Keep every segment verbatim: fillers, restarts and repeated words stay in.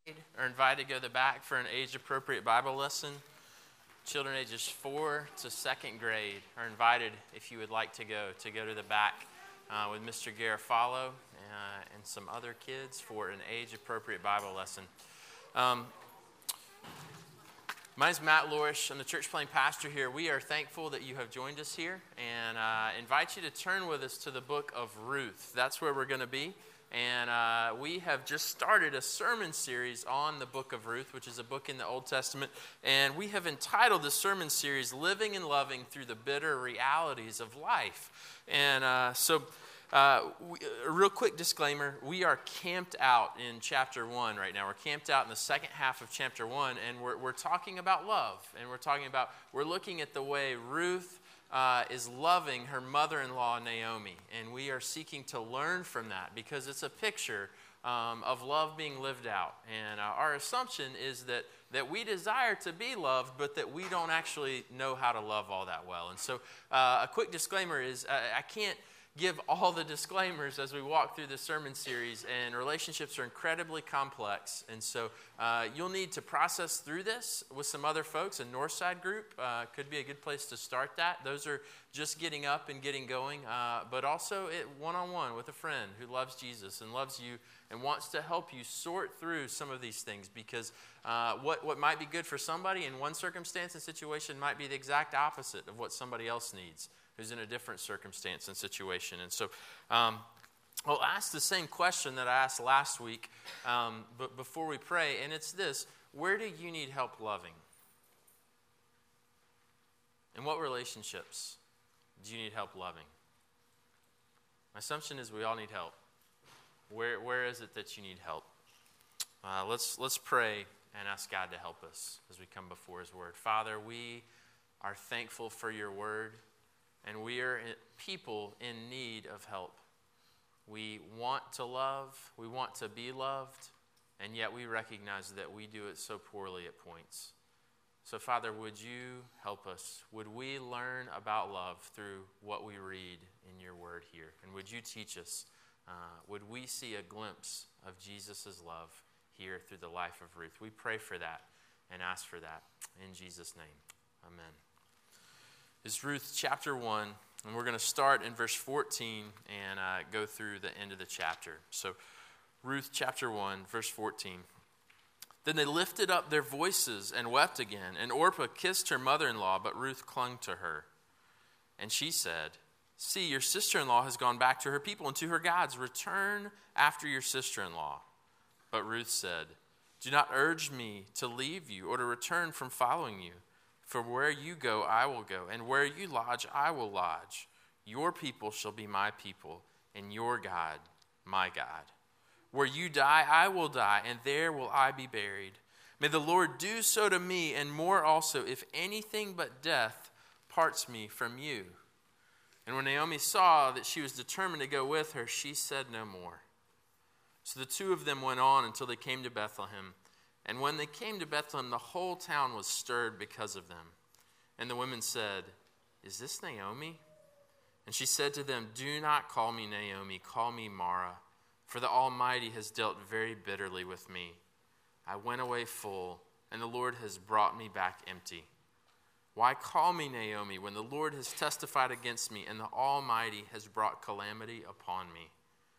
are invited to go to the back for an age-appropriate Bible lesson. Children ages four to second grade are invited, if you would like to go, to go to the back uh, with Mister Garofalo uh, and some other kids for an age-appropriate Bible lesson. Um, my name is Matt Lorish. I'm the church planting pastor here. We are thankful that you have joined us here and uh, invite you to turn with us to the book of Ruth. That's where we're going to be. And uh, we have just started a sermon series on the book of Ruth, which is a book in the Old Testament. And we have entitled the sermon series, Living and Loving Through the Bitter Realities of Life. And uh, so, uh, we, a real quick disclaimer, we are camped out in chapter one right now. We're camped out in the second half of chapter one, and we're, we're talking about love. And we're talking about, we're looking at the way Ruth Uh, is loving her mother-in-law, Naomi. And we are seeking to learn from that because it's a picture um, of love being lived out. And uh, our assumption is that, that we desire to be loved, but that we don't actually know how to love all that well. And so uh, a quick disclaimer is uh, I can't give all the disclaimers as we walk through this sermon series, and relationships are incredibly complex, and so uh, you'll need to process through this with some other folks. A Northside group uh, could be a good place to start that. Those are just getting up and getting going, uh, but also it one-on-one with a friend who loves Jesus and loves you and wants to help you sort through some of these things, because uh, what, what might be good for somebody in one circumstance and situation might be the exact opposite of what somebody else needs who's in a different circumstance and situation. And so um, I'll ask the same question that I asked last week um, but before we pray, and it's this: where do you need help loving? In what relationships do you need help loving? My assumption is we all need help. Where Where is it that you need help? Uh, let's, let's pray and ask God to help us as we come before His Word. Father, we are thankful for Your Word. And we are people in need of help. We want to love, we want to be loved, and yet we recognize that we do it so poorly at points. So, Father, would you help us? Would we learn about love through what we read in your word here? And would you teach us? Uh, would we see a glimpse of Jesus' love here through the life of Ruth? We pray for that and ask for that. In Jesus' name, amen. Is Ruth chapter one, and we're going to start in verse fourteen and uh, go through the end of the chapter. So Ruth chapter one, verse fourteen. Then they lifted up their voices and wept again, and Orpah kissed her mother-in-law, but Ruth clung to her. And she said, "See, your sister-in-law has gone back to her people and to her gods. Return after your sister-in-law." But Ruth said, "Do not urge me to leave you or to return from following you. For where you go, I will go, and where you lodge, I will lodge. Your people shall be my people, and your God, my God. Where you die, I will die, and there will I be buried. May the Lord do so to me, and more also, if anything but death parts me from you." And when Naomi saw that she was determined to go with her, she said no more. So the two of them went on until they came to Bethlehem. And when they came to Bethlehem, the whole town was stirred because of them. And the women said, "Is this Naomi?" And she said to them, "Do not call me Naomi, call me Mara, for the Almighty has dealt very bitterly with me. I went away full, and the Lord has brought me back empty. Why call me Naomi when the Lord has testified against me, and the Almighty has brought calamity upon me?"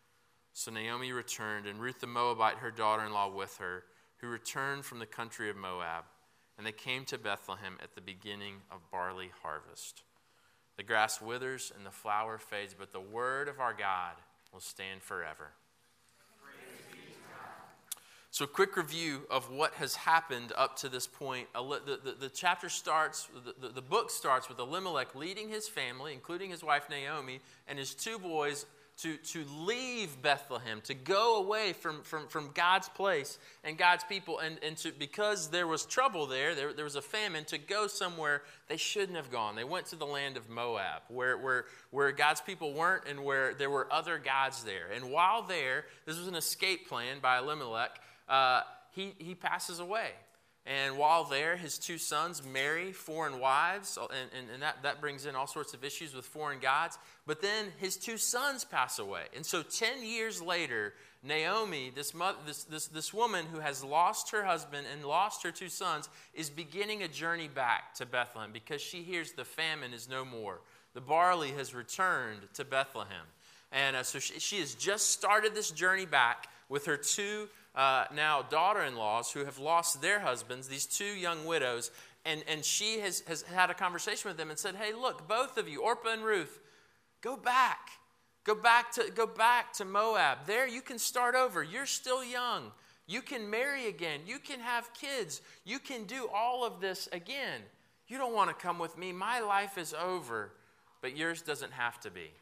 So Naomi returned, and Ruth the Moabite, her daughter-in-law, with her, who returned from the country of Moab, and they came to Bethlehem at the beginning of barley harvest. The grass withers and the flower fades, but the word of our God will stand forever. Praise be to God. So a quick review of what has happened up to this point. The, the, the chapter starts, the, the, the book starts with Elimelech leading his family, including his wife Naomi, and his two boys To, to leave Bethlehem, to go away from, from, from God's place and God's people, and, and to, because there was trouble there, there, there was a famine, to go somewhere they shouldn't have gone. They went to the land of Moab, where, where, where God's people weren't and where there were other gods there. And while there, this was an escape plan by Elimelech, uh, he, he passes away. And while there, his two sons marry foreign wives, and, and, and that, that brings in all sorts of issues with foreign gods. But then his two sons pass away. And so ten years later, Naomi, this, mother, this, this, this woman who has lost her husband and lost her two sons, is beginning a journey back to Bethlehem because she hears the famine is no more. The barley has returned to Bethlehem. And uh, so she, she has just started this journey back with her two uh, now daughter-in-laws who have lost their husbands, these two young widows. And, and she has, has had a conversation with them and said, hey, look, both of you, Orpah and Ruth, go back. Go back to go back to Moab. There you can start over. You're still young. You can marry again. You can have kids. You can do all of this again. You don't want to come with me. My life is over, but yours doesn't have to be.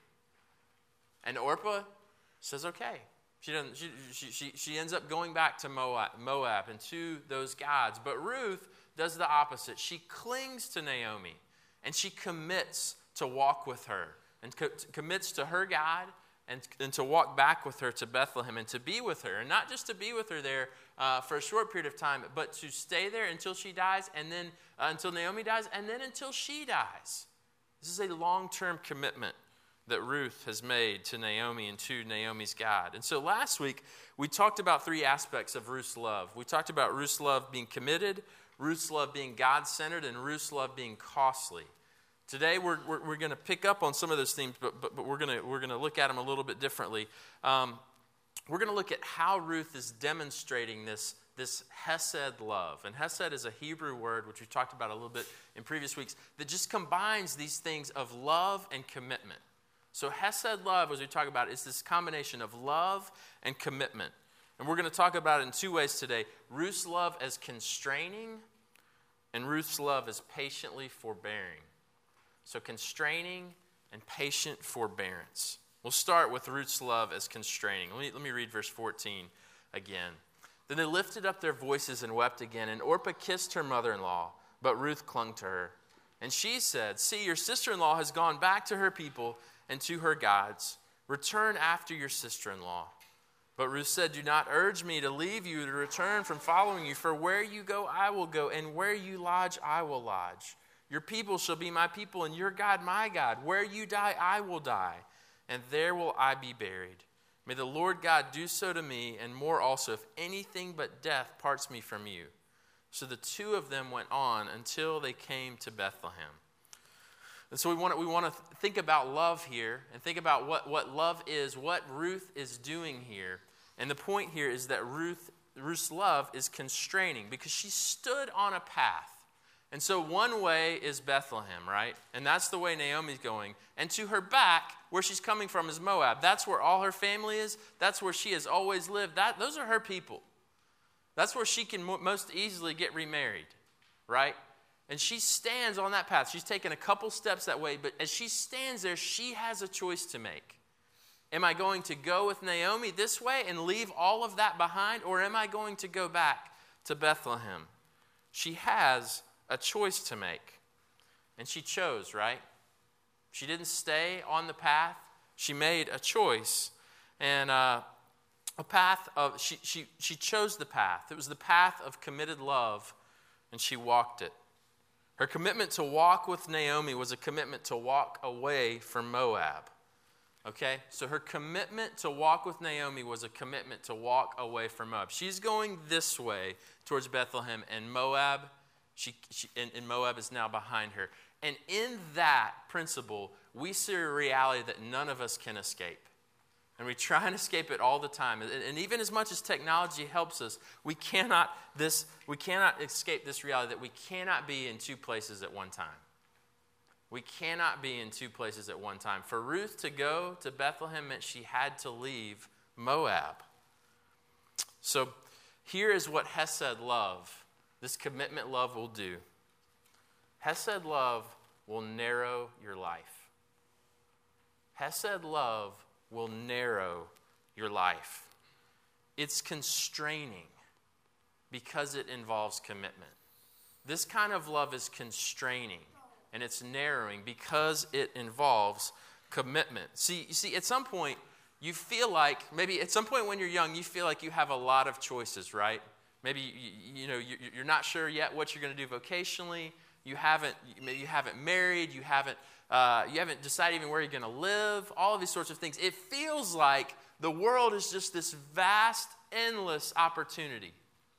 And Orpah says, okay. She doesn't. She she she, she ends up going back to Moab, Moab and to those gods. But Ruth does the opposite. She clings to Naomi, and she commits to walk with her. And co- commits to her God and, and to walk back with her to Bethlehem and to be with her. And not just to be with her there uh, for a short period of time, but to stay there until she dies and then uh, until Naomi dies and then until she dies. This is a long-term commitment that Ruth has made to Naomi and to Naomi's God. And so last week, we talked about three aspects of Ruth's love. We talked about Ruth's love being committed, Ruth's love being God-centered, and Ruth's love being costly. Today we're we're, we're going to pick up on some of those themes, but but, but we're going to we're going to look at them a little bit differently. Um, we're going to look at how Ruth is demonstrating this this hesed love, and hesed is a Hebrew word which we talked about a little bit in previous weeks that just combines these things of love and commitment. So hesed love, as we talk about, is this combination of love and commitment, and we're going to talk about it in two ways today: Ruth's love as constraining, and Ruth's love as patiently forbearing. So constraining and patient forbearance. We'll start with Ruth's love as constraining. Let me, let me read verse fourteen again. Then they lifted up their voices and wept again, and Orpah kissed her mother-in-law, but Ruth clung to her. And she said, see, your sister-in-law has gone back to her people and to her gods. Return after your sister-in-law. But Ruth said, do not urge me to leave you, to return from following you, for where you go I will go, and where you lodge I will lodge. Your people shall be my people, and your God my God. Where you die, I will die, and there will I be buried. May the Lord God do so to me, and more also, if anything but death parts me from you. So the two of them went on until they came to Bethlehem. And so we want to, we want to think about love here, and think about what, what love is, what Ruth is doing here. And the point here is that Ruth, Ruth's love is constraining, because she stood on a path. And so one way is Bethlehem, right? And that's the way Naomi's going. And to her back, where she's coming from, is Moab. That's where all her family is. That's where she has always lived. That, those are her people. That's where she can mo- most easily get remarried, right? And she stands on that path. She's taken a couple steps that way, but as she stands there, she has a choice to make. Am I going to go with Naomi this way and leave all of that behind, or am I going to go back to Bethlehem? She has a choice to make. And she chose, right? She didn't stay on the path. She made a choice. And uh, a path of, she, she, she chose the path. It was the path of committed love, and she walked it. Her commitment to walk with Naomi was a commitment to walk away from Moab. Okay? So her commitment to walk with Naomi was a commitment to walk away from Moab. She's going this way towards Bethlehem, and Moab She, she and, and Moab is now behind her. And in that principle, we see a reality that none of us can escape. And we try and escape it all the time. And, and even as much as technology helps us, we cannot this we cannot escape this reality that we cannot be in two places at one time. We cannot be in two places at one time. For Ruth to go to Bethlehem meant she had to leave Moab. So here is what Hesed love, this commitment love, will do. Hesed love will narrow your life. Hesed love will narrow your life. It's constraining because it involves commitment. This kind of love is constraining, and it's narrowing because it involves commitment. See, you see, at some point, you feel like, maybe at some point when you're young, you feel like you have a lot of choices, right? Maybe you, you know you're not sure yet what you're going to do vocationally. You haven't maybe you haven't married. You haven't uh, you haven't decided even where you're going to live. All of these sorts of things. It feels like the world is just this vast, endless opportunity.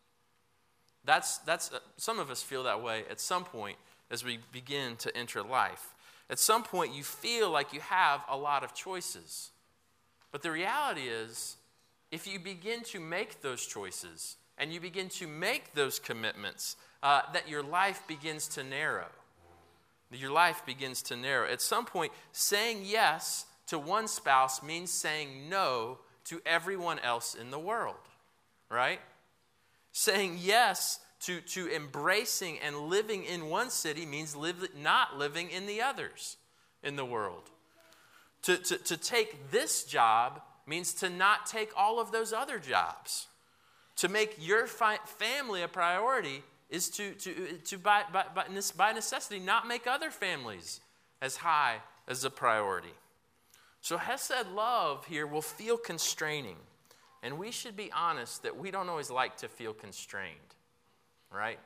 That's that's uh, some of us feel that way at some point as we begin to enter life. At some point, you feel like you have a lot of choices. But the reality is, if you begin to make those choices and you begin to make those commitments, uh, that your life begins to narrow. Your life begins to narrow. At some point, saying yes to one spouse means saying no to everyone else in the world, right? Saying yes to, to embracing and living in one city means live, not living in the others in the world. To, to, to take this job means to not take all of those other jobs. To make your fi- family a priority is to, to, to by, by, by necessity, not make other families as high as a priority. So Hesed love here will feel constraining. And we should be honest that we don't always like to feel constrained, right?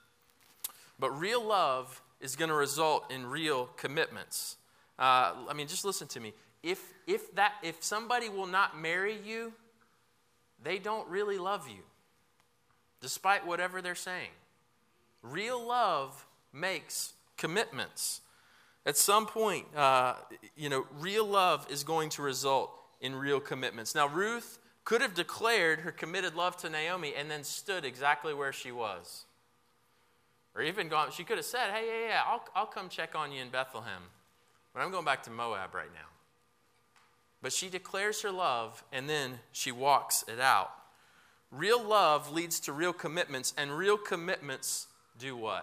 But real love is going to result in real commitments. Uh, I mean, just listen to me. If if that if somebody will not marry you, they don't really love you, despite whatever they're saying. Real love makes commitments. At some point, uh, you know, real love is going to result in real commitments. Now, Ruth could have declared her committed love to Naomi and then stood exactly where she was. Or even gone, she could have said, hey, yeah, yeah, I'll, I'll come check on you in Bethlehem, but I'm going back to Moab right now. But she declares her love, and then she walks it out. Real love leads to real commitments, and real commitments do what?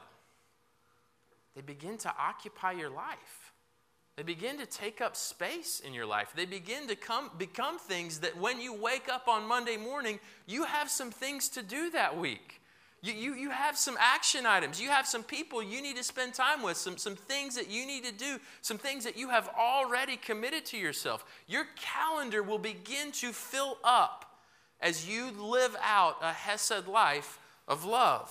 They begin to occupy your life. They begin to take up space in your life. They begin to come, become things that when you wake up on Monday morning, you have some things to do that week. You, you, you have some action items. You have some people you need to spend time with, some, some things that you need to do, some things that you have already committed to yourself. Your calendar will begin to fill up as you live out a Hesed life of love.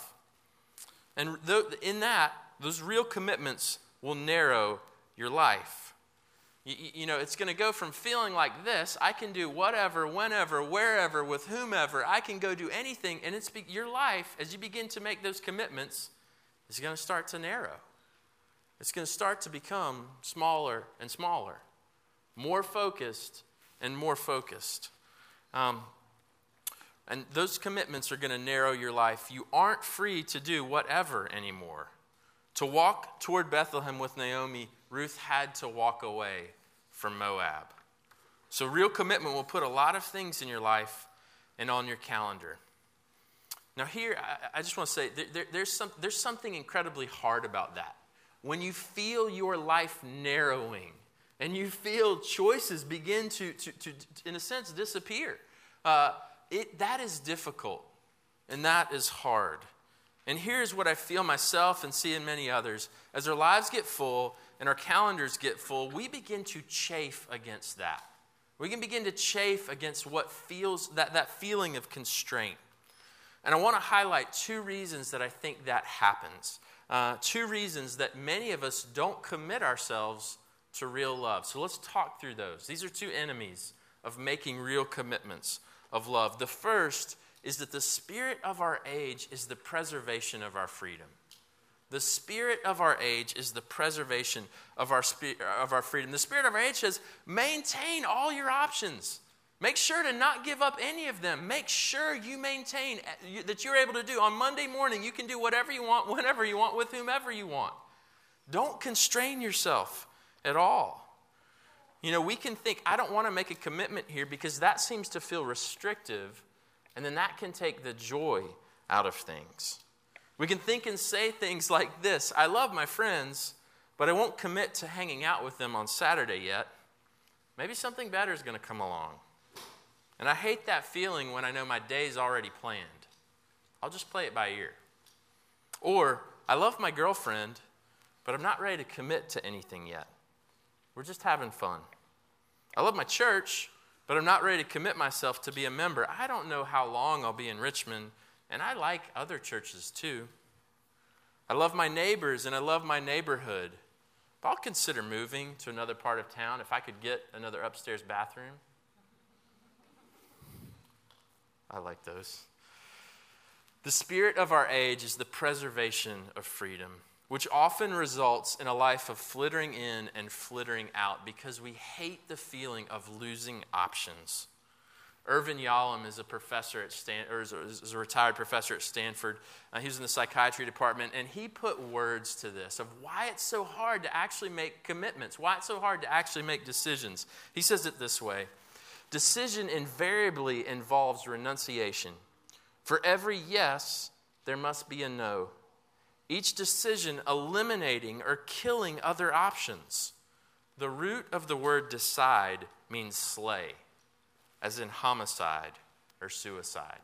And th- in that, those real commitments will narrow your life. You, you know, it's going to go from feeling like this, I can do whatever, whenever, wherever, with whomever, I can go do anything, and it's be, your life, as you begin to make those commitments, is going to start to narrow. It's going to start to become smaller and smaller, more focused and more focused. Um, and those commitments are going to narrow your life. You aren't free to do whatever anymore. To walk toward Bethlehem with Naomi, Ruth had to walk away from Moab. So real commitment will put a lot of things in your life and on your calendar. Now here, I, I just want to say, there, there, there's, some, there's something incredibly hard about that. When you feel your life narrowing and you feel choices begin to, to, to, to in a sense, disappear, uh, it, that is difficult and that is hard. And here's what I feel myself and see in many others. As our lives get full and our calendars get full, we begin to chafe against that. We can begin to chafe against what feels that, that feeling of constraint. And I want to highlight two reasons that I think that happens. Uh, two reasons that many of us don't commit ourselves to real love. So let's talk through those. These are two enemies of making real commitments of love. The first is that the spirit of our age is the preservation of our freedom. The spirit of our age is the preservation of our spe- of our freedom. The spirit of our age says, maintain all your options. Make sure to not give up any of them. Make sure you maintain that you're able to do. On Monday morning, you can do whatever you want, whenever you want, with whomever you want. Don't constrain yourself at all. You know, we can think, I don't want to make a commitment here because that seems to feel restrictive. And then that can take the joy out of things. We can think and say things like this: I love my friends, but I won't commit to hanging out with them on Saturday yet. Maybe something better is going to come along. And I hate that feeling when I know my day's already planned. I'll just play it by ear. Or, I love my girlfriend, but I'm not ready to commit to anything yet. We're just having fun. I love my church, but I'm not ready to commit myself to be a member. I don't know how long I'll be in Richmond, And I like other churches too. I love my neighbors and I love my neighborhood. But I'll consider moving to another part of town if I could get another upstairs bathroom. I like those. The spirit of our age is the preservation of freedom, which often results in a life of flittering in and flittering out because we hate the feeling of losing options. Irvin Yalom is a professor at Stan, or is a, is a retired professor at Stanford. Uh, he was in the psychiatry department, and he put words to this of why it's so hard to actually make commitments, why it's so hard to actually make decisions. He says it this way: decision invariably involves renunciation. For every yes, there must be a no. Each decision eliminating or killing other options. The root of the word decide means slay, as in homicide or suicide.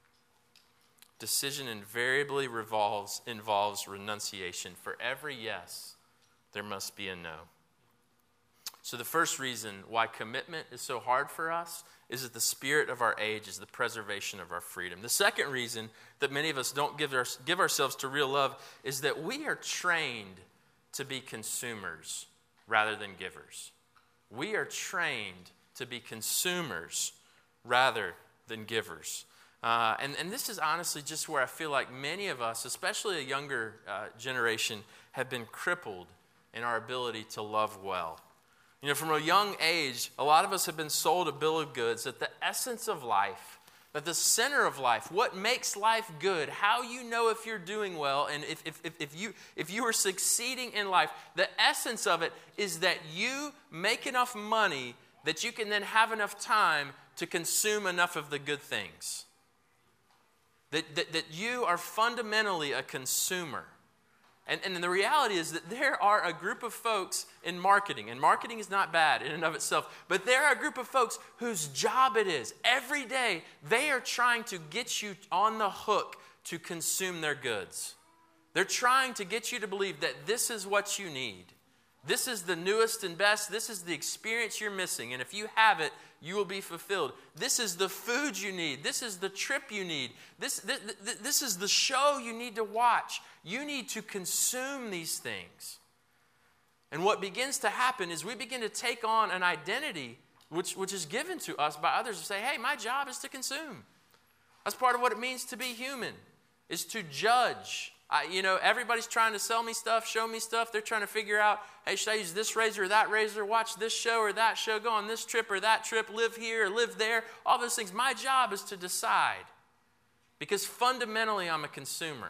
Decision invariably revolves, involves renunciation. For every yes, there must be a no. So the first reason why commitment is so hard for us is that the spirit of our age is the preservation of our freedom. The second reason that many of us don't give, our, give ourselves to real love is that we are trained to be consumers rather than givers. We are trained to be consumers rather than givers. Uh, and, and this is honestly just where I feel like many of us, especially a younger uh, generation, have been crippled in our ability to love well. You know, from a young age, a lot of us have been sold a bill of goods that the essence of life, that the center of life, what makes life good, how you know if you're doing well, and if, if, if, if, you, if you are succeeding in life, the essence of it is that you make enough money that you can then have enough time to consume enough of the good things. That, that, that you are fundamentally a consumer. And, and the reality is that there are a group of folks in marketing, and marketing is not bad in and of itself, but there are a group of folks whose job it is, every day, they are trying to get you on the hook to consume their goods. They're trying to get you to believe that this is what you need. This is the newest and best. This is the experience you're missing. And if you have it, you will be fulfilled. This is the food you need. This is the trip you need. This, this, this is the show you need to watch. You need to consume these things. And what begins to happen is we begin to take on an identity which, which is given to us by others to say, hey, my job is to consume. That's part of what it means to be human, is to judge. I, you know, everybody's trying to sell me stuff, show me stuff. They're trying to figure out, hey, should I use this razor or that razor, watch this show or that show, go on this trip or that trip, live here or live there, all those things. My job is to decide, because fundamentally I'm a consumer.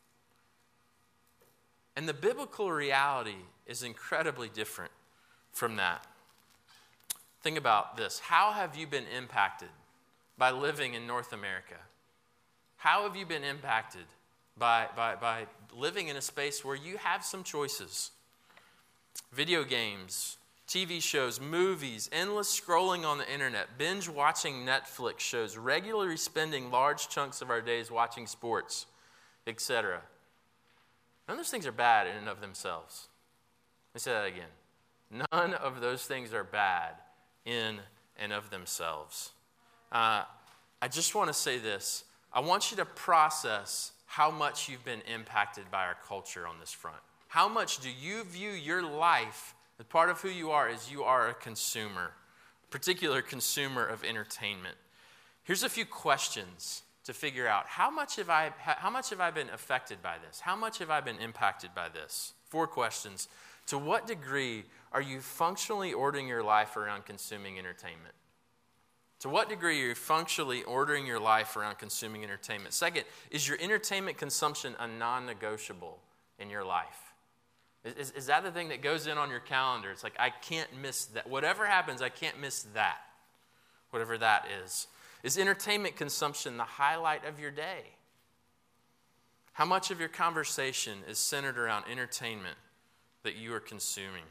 And the biblical reality is incredibly different from that. Think about this. How have you been impacted by living in North America? How have you been impacted By, by, by living in a space where you have some choices? Video games, T V shows, movies, endless scrolling on the internet, binge watching Netflix shows, regularly spending large chunks of our days watching sports, et cetera. None of those things are bad in and of themselves. Let me say that again. None of those things are bad in and of themselves. Uh, I just want to say this. I want you to process how much you've been impacted by our culture on this front. How much do you view your life, as part of who you are, is you are a consumer, a particular consumer of entertainment. Here's a few questions to figure out. How much have I, how much have I been affected by this? How much have I been impacted by this? Four questions. To what degree are you functionally ordering your life around consuming entertainment? To what degree are you functionally ordering your life around consuming entertainment? Second, is your entertainment consumption a non-negotiable in your life? Is, is that the thing that goes in on your calendar? It's like, I can't miss that. Whatever happens, I can't miss that. Whatever that is. Is entertainment consumption the highlight of your day? How much of your conversation is centered around entertainment that you are consuming?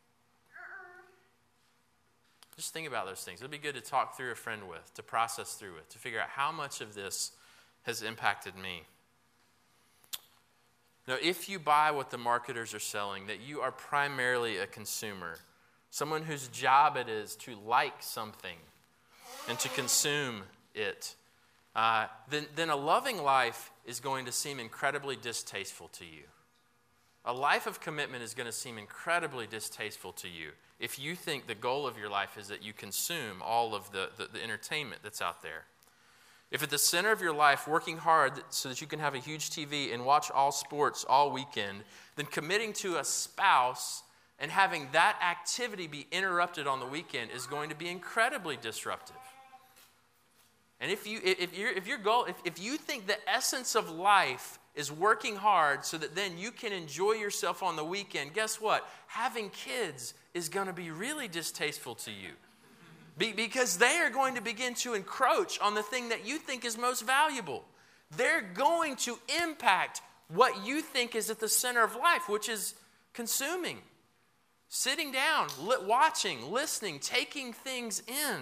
Just think about those things. It'll be good to talk through a friend with, to process through it, to figure out how much of this has impacted me. Now, if you buy what the marketers are selling, that you are primarily a consumer, someone whose job it is to like something and to consume it, uh, then, then a loving life is going to seem incredibly distasteful to you. A life of commitment is going to seem incredibly distasteful to you if you think the goal of your life is that you consume all of the, the, the entertainment that's out there. If at the center of your life, working hard so that you can have a huge T V and watch all sports all weekend, then committing to a spouse and having that activity be interrupted on the weekend is going to be incredibly disruptive. And if you if you if your goal if, if you think the essence of life is working hard so that then you can enjoy yourself on the weekend, guess what? Having kids is going to be really distasteful to you. Be, because they are going to begin to encroach on the thing that you think is most valuable. They're going to impact what you think is at the center of life, which is consuming, sitting down, li- watching, listening, taking things in.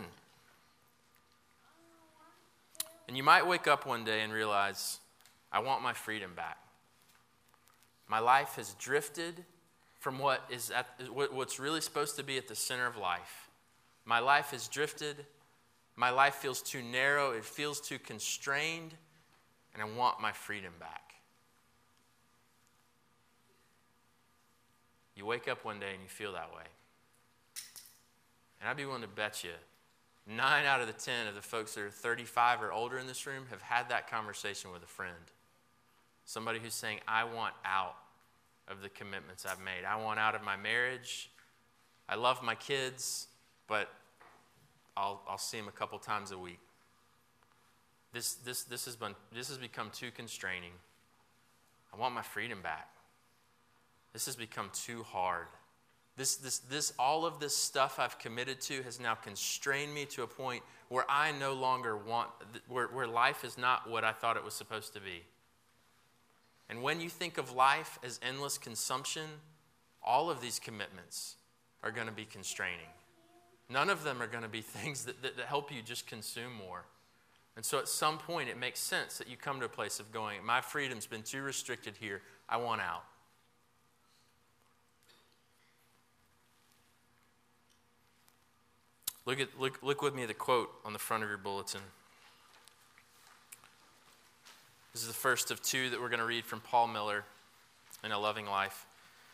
And you might wake up one day and realize, I want my freedom back. My life has drifted from what is at, what's really supposed to be at the center of life. My life has drifted. My life feels too narrow. It feels too constrained. And I want my freedom back. You wake up one day and you feel that way. And I'd be willing to bet you nine out of the ten of the folks that are thirty-five or older in this room have had that conversation with a friend. Somebody who's saying, I want out of the commitments I've made. I want out of my marriage. I love my kids, but I'll I'll see them a couple times a week. This this this has been this has become too constraining. I want my freedom back. This has become too hard. This this this all of this stuff I've committed to has now constrained me to a point where I no longer want where where life is not what I thought it was supposed to be. And when you think of life as endless consumption, all of these commitments are going to be constraining. None of them are going to be things that, that, that help you just consume more. And so at some point, it makes sense that you come to a place of going, my freedom's been too restricted here. I want out. Look at look, look with me at the quote on the front of your bulletin. This is the first of two that we're going to read from Paul Miller in A Loving Life.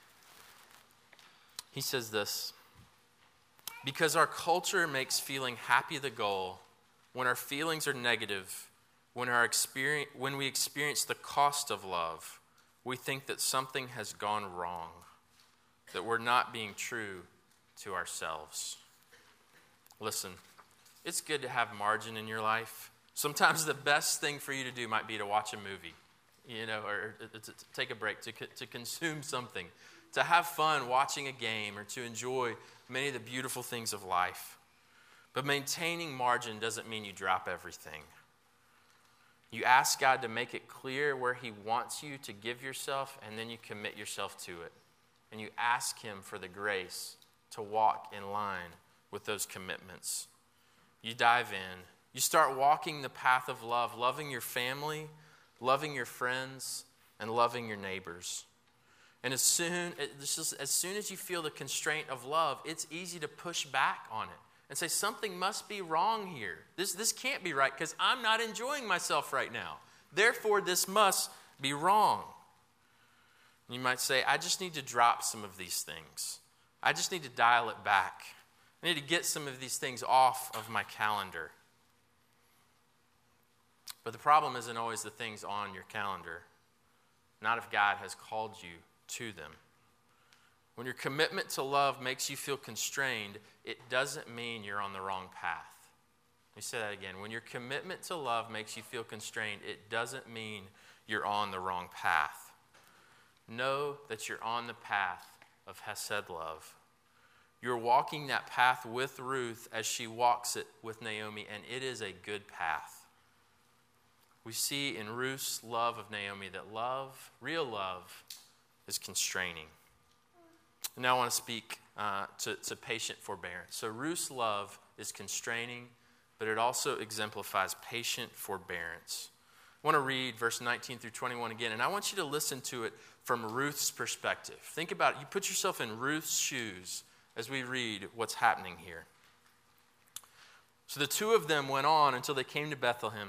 He says this, because our culture makes feeling happy the goal, when our feelings are negative, when, our experience, when we experience the cost of love, we think that something has gone wrong, that we're not being true to ourselves. Listen, it's good to have margin in your life. Sometimes the best thing for you to do might be to watch a movie, you know, or to take a break, to, to consume something, to have fun watching a game, or to enjoy many of the beautiful things of life. But maintaining margin doesn't mean you drop everything. You ask God to make it clear where He wants you to give yourself, and then you commit yourself to it. And you ask Him for the grace to walk in line with those commitments. You dive in. You start walking the path of love, loving your family, loving your friends, and loving your neighbors. And as soon, it's just, as soon as you feel the constraint of love, it's easy to push back on it and say, something must be wrong here. This, this can't be right because I'm not enjoying myself right now. Therefore, this must be wrong. You might say, I just need to drop some of these things. I just need to dial it back. I need to get some of these things off of my calendar. But the problem isn't always the things on your calendar, not if God has called you to them. When your commitment to love makes you feel constrained, it doesn't mean you're on the wrong path. Let me say that again. When your commitment to love makes you feel constrained, it doesn't mean you're on the wrong path. Know that you're on the path of Hesed love. You're walking that path with Ruth as she walks it with Naomi, and it is a good path. We see in Ruth's love of Naomi that love, real love, is constraining. And now I want to speak uh, to, to patient forbearance. So Ruth's love is constraining, but it also exemplifies patient forbearance. I want to read verse nineteen through twenty-one again, and I want you to listen to it from Ruth's perspective. Think about it. You put yourself in Ruth's shoes as we read what's happening here. So the two of them went on until they came to Bethlehem.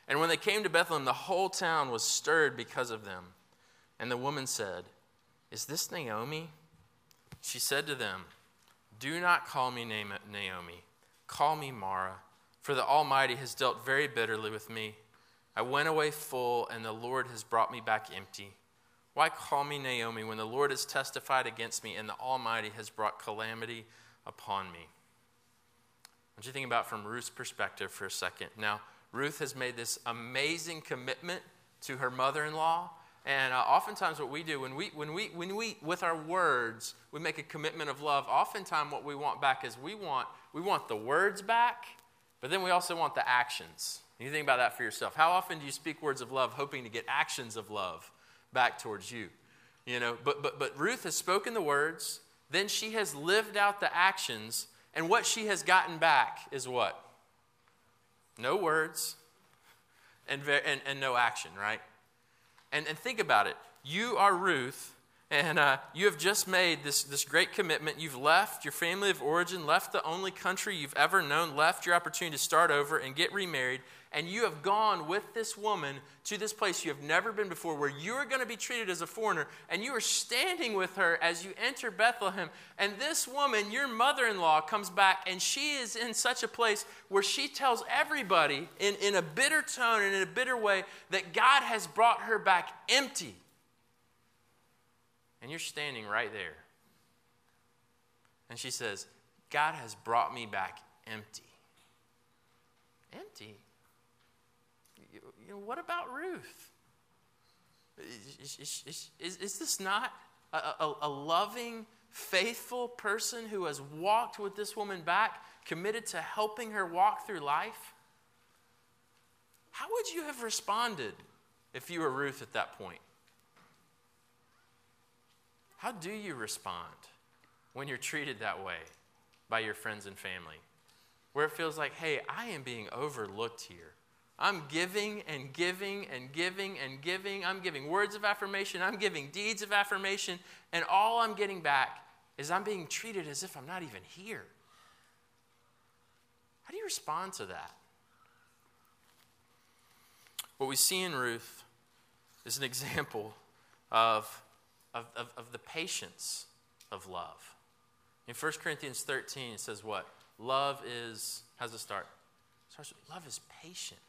And when they came to Bethlehem, the whole town was stirred because of them. And the woman said, "Is this Naomi?" She said to them, "Do not call me Naomi. Call me Mara, for the Almighty has dealt very bitterly with me. I went away full, and the Lord has brought me back empty. Why call me Naomi when the Lord has testified against me and the Almighty has brought calamity upon me?" What do you think about from Ruth's perspective for a second? Now, Ruth has made this amazing commitment to her mother-in-law. And uh, oftentimes what we do, when we, when we, when we, with our words, we make a commitment of love, oftentimes what we want back is we want, we want the words back, but then we also want the actions. You think about that for yourself. How often do you speak words of love hoping to get actions of love back towards you? You know, but, but, but Ruth has spoken the words, then she has lived out the actions, and what she has gotten back is what? No words and, and, and no action, right? And, and think about it. You are Ruth, and uh, you have just made this, this great commitment. You've left your family of origin, left the only country you've ever known, left your opportunity to start over and get remarried, and you have gone with this woman to this place you have never been before where you are going to be treated as a foreigner, and you are standing with her as you enter Bethlehem, and this woman, your mother-in-law, comes back, and she is in such a place where she tells everybody in, in a bitter tone and in a bitter way that God has brought her back empty. And you're standing right there. And she says, "God has brought me back empty." Empty? You know, what about Ruth? Is, is, is, is this not a, a, a loving, faithful person who has walked with this woman back, committed to helping her walk through life? How would you have responded if you were Ruth at that point? How do you respond when you're treated that way by your friends and family? Where it feels like, hey, I am being overlooked here. I'm giving and giving and giving and giving. I'm giving words of affirmation. I'm giving deeds of affirmation. And all I'm getting back is I'm being treated as if I'm not even here. How do you respond to that? What we see in Ruth is an example of, of, of, of the patience of love. In First Corinthians thirteen, it says what? Love is, how's it start? It starts with, love is patient.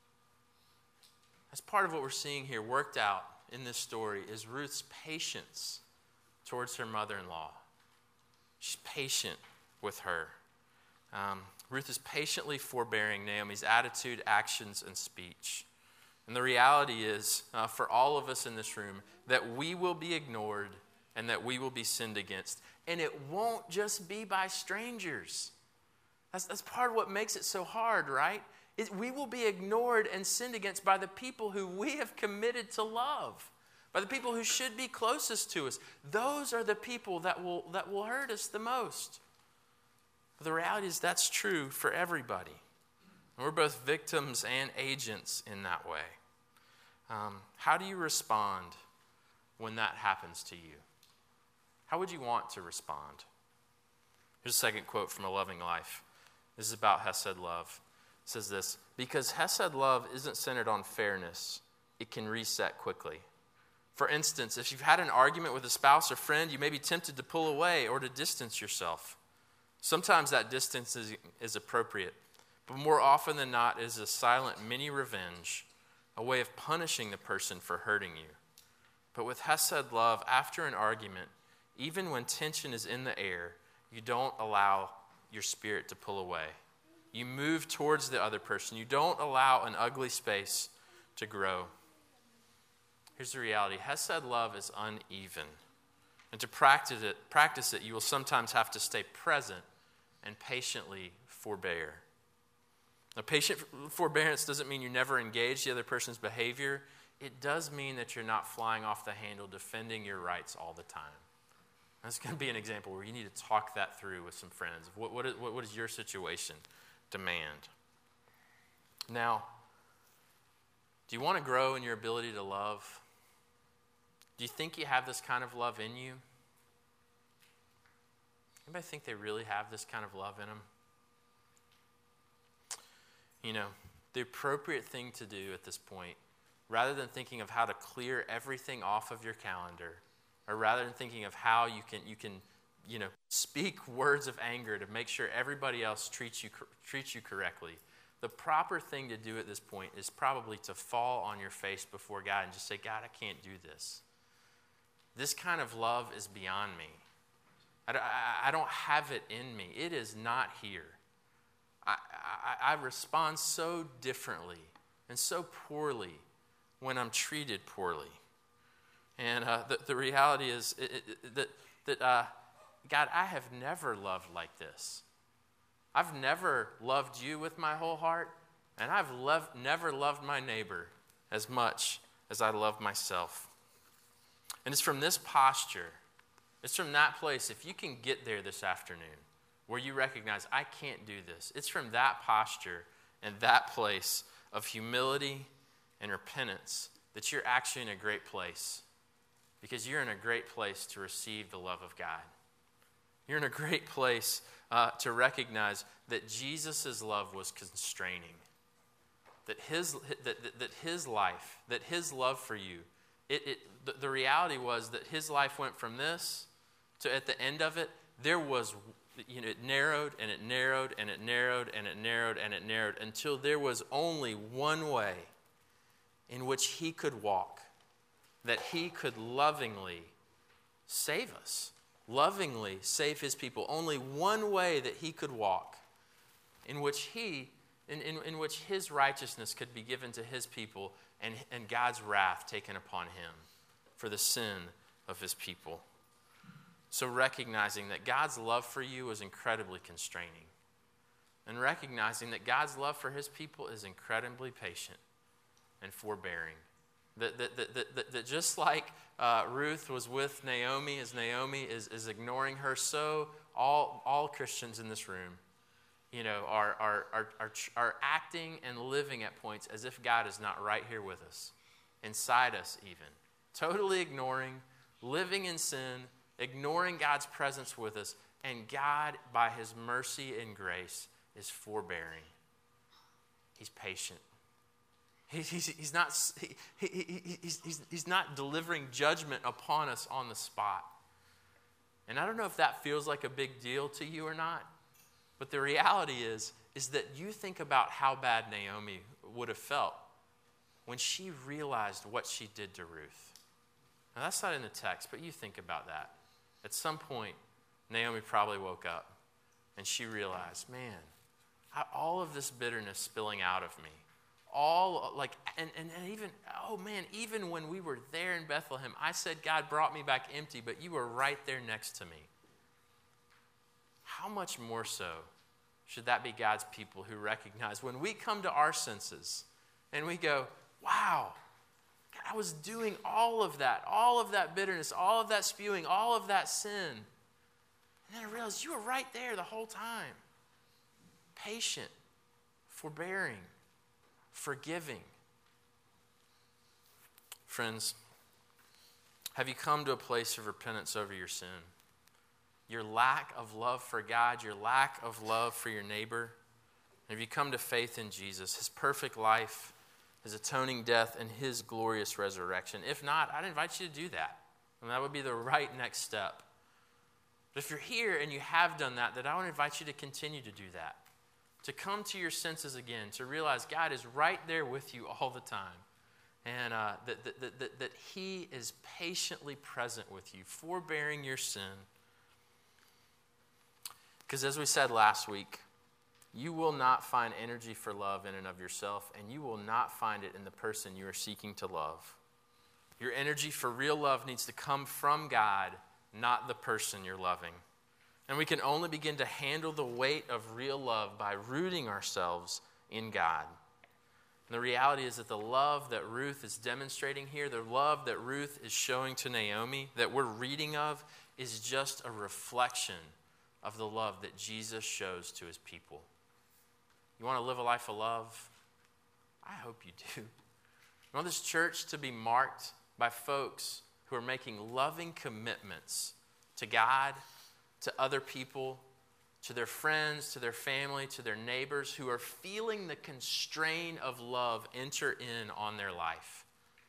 That's part of what we're seeing here worked out in this story is Ruth's patience towards her mother-in-law. She's patient with her. Um, Ruth is patiently forbearing Naomi's attitude, actions, and speech. And the reality is, uh, for all of us in this room, that we will be ignored and that we will be sinned against. And it won't just be by strangers. That's, that's part of what makes it so hard, right? It, we will be ignored and sinned against by the people who we have committed to love, by the people who should be closest to us. Those are the people that will, that will hurt us the most. But the reality is that's true for everybody. And we're both victims and agents in that way. Um, how do you respond when that happens to you? How would you want to respond? Here's a second quote from A Loving Life. This is about Hesed love. It says this, because Hesed love isn't centered on fairness, it can reset quickly. For instance, if you've had an argument with a spouse or friend, you may be tempted to pull away or to distance yourself. Sometimes that distance is, is appropriate, but more often than not it is a silent mini revenge, a way of punishing the person for hurting you. But with Hesed love, after an argument, even when tension is in the air, you don't allow your spirit to pull away. You move towards the other person. You don't allow an ugly space to grow. Here's the reality. Hesed love is uneven. And to practice it, practice it, you will sometimes have to stay present and patiently forbear. Now, patient forbearance doesn't mean you never engage the other person's behavior. It does mean that you're not flying off the handle defending your rights all the time. That's going to be an example where you need to talk that through with some friends. What, what, is, what, what is your situation demand? Now, do you want to grow in your ability to love? Do you think you have this kind of love in you? Anybody think they really have this kind of love in them? You know, the appropriate thing to do at this point, rather than thinking of how to clear everything off of your calendar, or rather than thinking of how you can you can you know speak words of anger to make sure everybody else treats you treats you correctly, the proper thing to do at this point is probably to fall on your face before God and just say, God, I can't do this. This kind of love is beyond me. I, I, I don't have it in me. It is not here. I, I, I respond so differently and so poorly when I'm treated poorly. And uh, the, the reality is it, it, that, that uh, God, I have never loved like this. I've never loved you with my whole heart, and I've loved, never loved my neighbor as much as I love myself. And it's from this posture, it's from that place, if you can get there this afternoon, where you recognize, I can't do this. It's from that posture and that place of humility and repentance that you're actually in a great place, because you're in a great place to receive the love of God. You're in a great place uh, to recognize that Jesus' love was constraining, that his that, that, that his life, that his love for you, it, it the, the reality was that his life went from this to, at the end of it, there was, you know, it narrowed and it narrowed and it narrowed and it narrowed and it narrowed until there was only one way in which he could walk, that he could lovingly save us. Lovingly save his people. Only one way that he could walk, in which he, in, in, in which his righteousness could be given to his people, and, and God's wrath taken upon him for the sin of his people. So recognizing that God's love for you is incredibly constraining, and recognizing that God's love for his people is incredibly patient and forbearing. That, that, that, that, that just like uh, Ruth was with Naomi, as Naomi is, is ignoring her, so all all Christians in this room, you know, are, are, are, are, are acting and living at points as if God is not right here with us, inside us even. Totally ignoring, living in sin, ignoring God's presence with us, and God, by his mercy and grace, is forbearing. He's patient. He's, he's, he's, not, he, he, he's, he's, he's not delivering judgment upon us on the spot. And I don't know if that feels like a big deal to you or not, but the reality is, is that you think about how bad Naomi would have felt when she realized what she did to Ruth. Now, that's not in the text, but you think about that. At some point, Naomi probably woke up and she realized, man, I, all of this bitterness spilling out of me, all like, and, and, and even, oh man, even when we were there in Bethlehem, I said God brought me back empty, but you were right there next to me. How much more so should that be God's people who recognize when we come to our senses and we go, wow, God, I was doing all of that, all of that bitterness, all of that spewing, all of that sin. And then I realized you were right there the whole time. Patient, forbearing, forgiving. Friends, have you come to a place of repentance over your sin? Your lack of love for God, your lack of love for your neighbor? Have you come to faith in Jesus, his perfect life, his atoning death, and his glorious resurrection? If not, I'd invite you to do that. And that would be the right next step. But if you're here and you have done that, then I want to invite you to continue to do that. To come to your senses again, to realize God is right there with you all the time. And uh, that, that, that, that, that he is patiently present with you, forbearing your sin. Because as we said last week, you will not find energy for love in and of yourself, and you will not find it in the person you are seeking to love. Your energy for real love needs to come from God, not the person you're loving. And we can only begin to handle the weight of real love by rooting ourselves in God. And the reality is that the love that Ruth is demonstrating here, the love that Ruth is showing to Naomi, that we're reading of, is just a reflection of the love that Jesus shows to his people. You want to live a life of love? I hope you do. You want this church to be marked by folks who are making loving commitments to God, to other people, to their friends, to their family, to their neighbors who are feeling the constraint of love enter in on their life.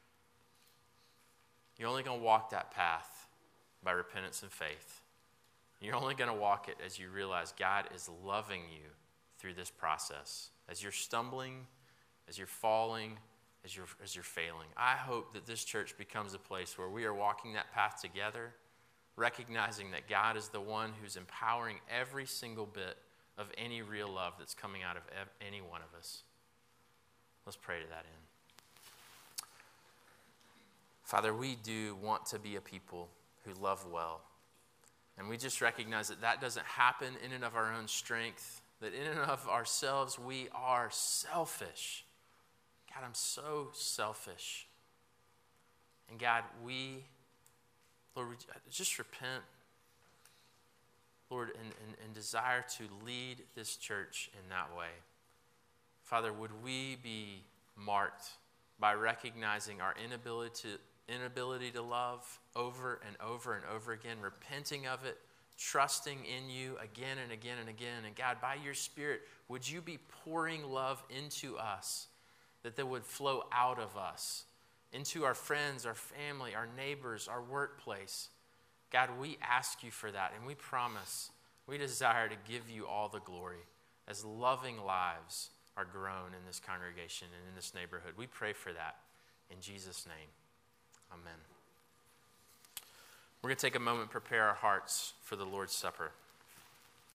You're only going to walk that path by repentance and faith. You're only going to walk it as you realize God is loving you through this process. As you're stumbling, as you're falling, as you're, as you're failing. I hope that this church becomes a place where we are walking that path together, recognizing that God is the one who's empowering every single bit of any real love that's coming out of any one of us. Let's pray to that end. Father, we do want to be a people who love well. And we just recognize that that doesn't happen in and of our own strength, that in and of ourselves we are selfish. God, I'm so selfish. And God, we, Lord, we just repent, Lord, and, and, and desire to lead this church in that way. Father, would we be marked by recognizing our inability to inability to love over and over and over again, repenting of it, trusting in you again and again and again. And God, by your Spirit, would you be pouring love into us, that that would flow out of us, into our friends, our family, our neighbors, our workplace. God, we ask you for that, and we promise, we desire to give you all the glory as loving lives are grown in this congregation and in this neighborhood. We pray for that in Jesus' name. Amen. We're going to take a moment and prepare our hearts for the Lord's Supper.